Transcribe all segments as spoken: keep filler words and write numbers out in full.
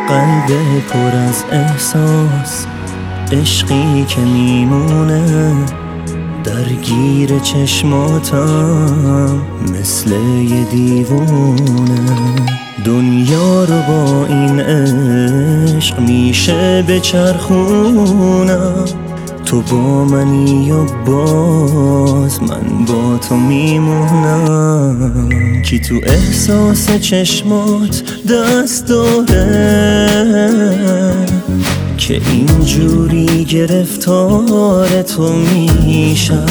قلب پر از احساس، عشقی که میمونه درگیر چشماتم مثل یه دیوونه. دنیا رو با این عشق میشه بچرخونم، تو با منی و باز من با تو میمونم. کی تو احساس چشمات دست داره که اینجوری گرفتار تو میشم؟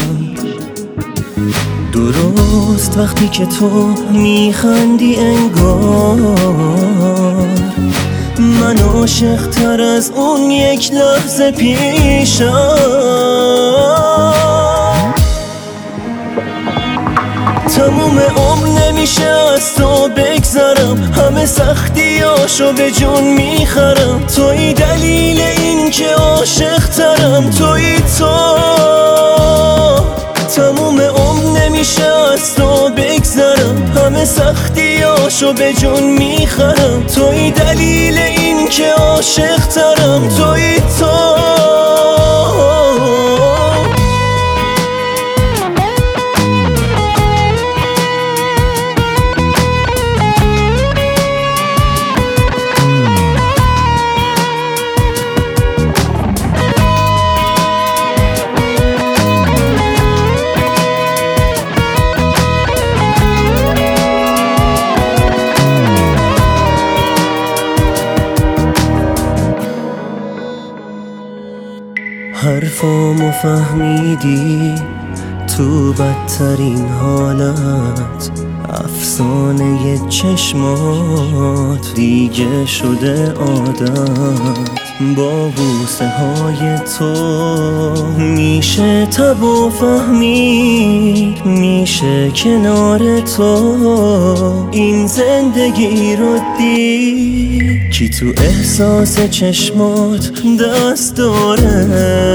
درست وقتی که تو میخندی انگار من عاشق تر از اون یک لحظه پیشم. تموم عمر نمیشه از تو بگذرم، همه سختیاشو به جون میخرم. توی دلیل این که عاشق ترم، توی تو. تموم عمر نمیشه از تو بگذرم، همه سختیاشو به جون میخرم. توی دلیل این که عاشق ترم، توی تو. حرفامو فهمیدی تو بدترین حالت، افسانه چشمات دیگه شده عادت. با بوسه های تو میشه تب و فهمید، میشه کنار تو این زندگی رو دید. کی تو احساس چشمات دست داره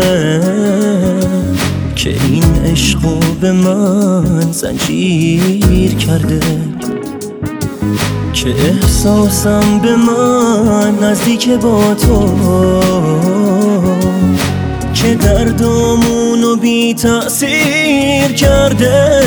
که این عشقو به من زنجیر کرده، که احساسم به من نزدیک با تو، که دردامونو بی تأثیر کرده.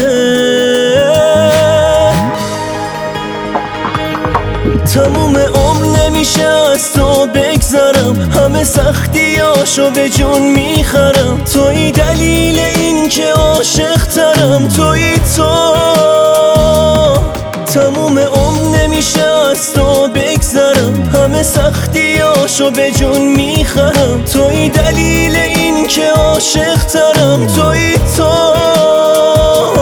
تموم عمر نمیشه از تو بگذرم، همه سختیاشو به جون میخرم. توی دلیل این که عاشق ترم، توی تو. تموم عمر نمیشه از تو بگذرم، همه سختیاشو به جون میخرم. توی دلیل این که عاشق ترم، توی تو.